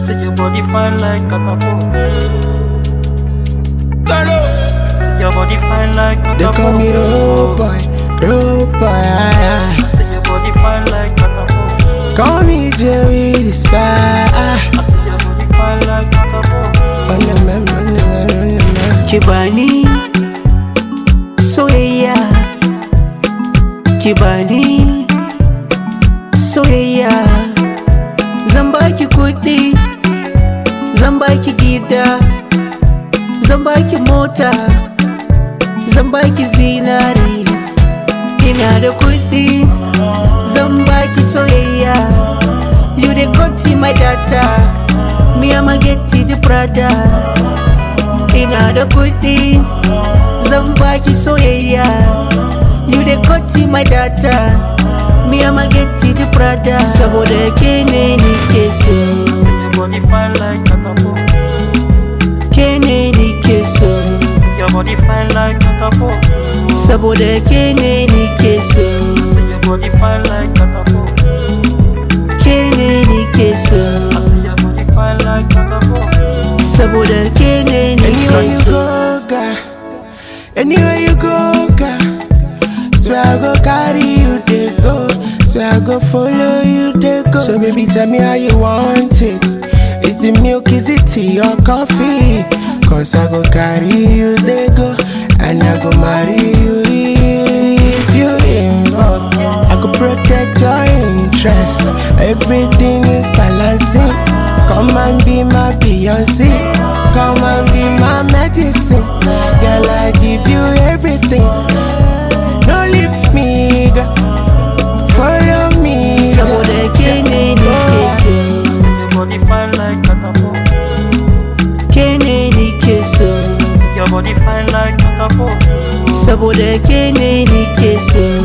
Say your body fine like catapult. Say your body fine like catapult. They call me road boy, road boy. Say your body fine like catapult. Call me Jerry the star. I say your body fine like catapult. Kibani soyayya, Kibani soyayya. Zan baki kuɗi, zan baki gida, zan baki mota, zan baki zinari. Ina da kuɗi, zan baki soyayya. You dey cut my data, me I'ma get the Prada. Ina da kuɗi, zan baki soyayya. You dey cut my data, me I'ma get the Prada. Saboda ke ne nike so. Say your body fine like catapult. Ke ne nike so. Say your body fine like catapult. Saboda ke ne nike so. Say your body fine like catapult. Ke ne nike so. I say your body fine like catapult. Saboda ke ne Anywhere nike you so. go, girl. Anywhere you go, girl. Swear I go carry you, they go. Swear I go follow you, they go. So baby, tell me how you want it. Is it milk, is it tea or coffee? Cause I go carry you, they go. And I go marry you if you involved. I go protect your interest. Everything is balancing. Come and be my Beyonce. Come and be my medicine. Girl, I give you everything. Don't leave me, girl. Follow me. Saboda ke ne nike so. Say your body fine like catapult. Ke ne nike so. Say your body fine like catapult. Saboda ke ne nike so.